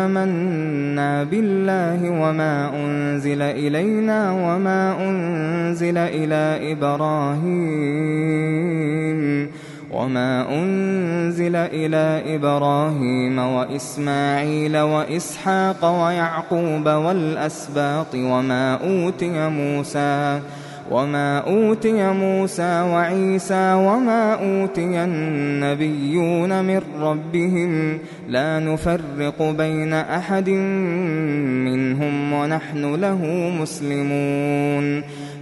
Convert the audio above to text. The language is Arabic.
آمنا بالله وما أنزل إلينا وما أنزل إلى إبراهيم وإسماعيل وإسحاق ويعقوب والأسباط وما أوتي موسى وعيسى وما أوتي النبيون من ربهم لا نفرق بين أحد منهم ونحن له مسلمون